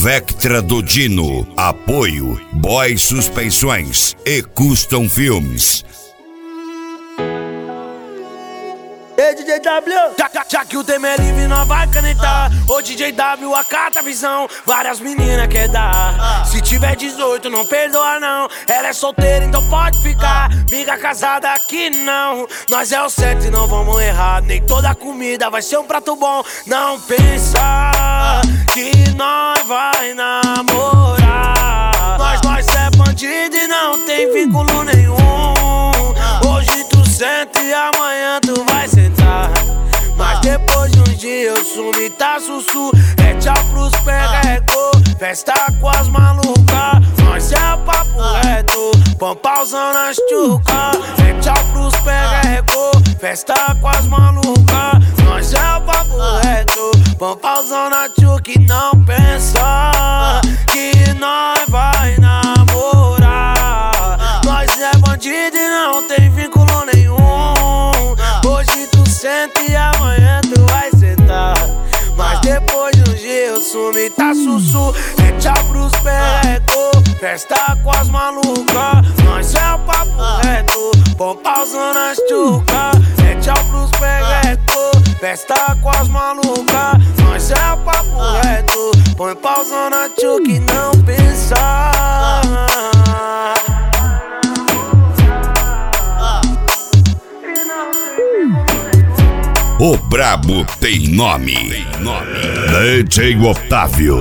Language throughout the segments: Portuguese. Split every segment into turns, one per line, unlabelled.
Vectra do Dino. Apoio Boy Suspensões e Custom Filmes.
Ei, DJ W, já que o tema é livre, nós vai canetar. Ô DJ W, acata a visão. Várias meninas quer dar. Se tiver 18, não perdoa não. Ela é solteira, então pode ficar. Miga casada aqui não. Nós é o certo e não vamos errar. Nem toda comida vai ser um prato bom. Não pensa que nós vai namorar. Nós é bandido e não tem vínculo nenhum. Hoje tu senta e amanhã tu vai sentar. Mas depois de uns dias eu sumi, tá sussu. É tchau pros perrecô. Festa com as malucas. Nós é papo reto. Pampauzão nas tchuca. É tchau pros perrecô. Festa com as malucas. Nós é papo reto. Pampauzão na tchuca. E não pensa que nós vai namorar. Nós é bandido e não tem vínculo nenhum. Hoje tu senta e amanhã tu vai sentar. Mas depois de um dia eu sumi, tá sussu. É tchau pros perrecô. Festa com as malucas. Nós é o papo reto. Pampauzão nas tchuca. É tchau pros perrecô. Festa com as malucas. Nós é o papo reto. Põe pauzão na tchuca e não pensar.
O brabo tem nome. DJ Otávio.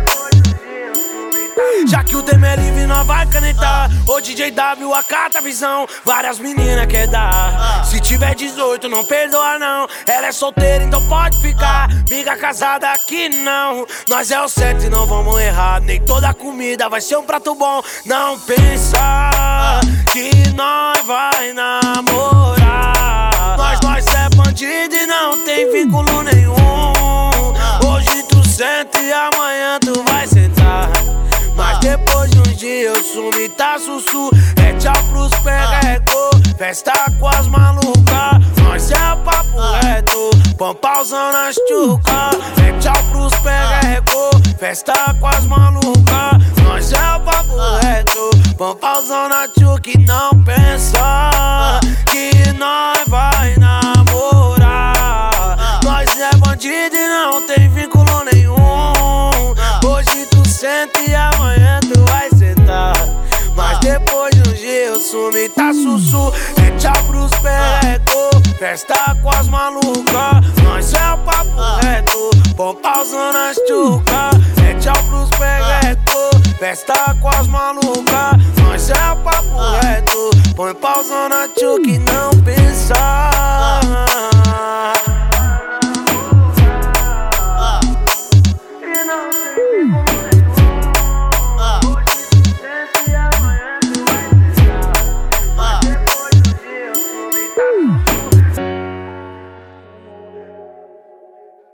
Já que o tema é livre, nós vai canetar. Ô DJ W, acata a visão. Várias meninas quer dar. Se tiver 18, não perdoa não. Ela é solteira, então pode ficar. Miga casada aqui não. Nós é o certo e não vamos errar. Nem toda comida vai ser um prato bom. Não pensa que nós vai namorar. Nós é bandido e não tem vínculo nenhum. Hoje tu senta e amanhã tu vai sentar. Mas depois de uns dias eu sumi, tá sussu. É tchau pros perrecô. Festa com as malucas. Nós é papo reto. Pampauzão nas tchuca. É tchau pros perrecô. Festa com as malucas. Nós é papo reto. Pampauzão na tchuca. E não pensa que nós vai namorar. Nós é bandido e não tem vínculo nenhum. Hoje tu senta e amanhã tu vai sentar. Mas depois de um dia eu sumi, tá sussu. É tchau pros perrecô. Festa com as malucas. Nós é o papo reto. Pampauzão nas tchuca. É tchau pros perrecô. Festa com as malucas. Nós é o papo reto. Põe pauzão na tchuca e não pensar.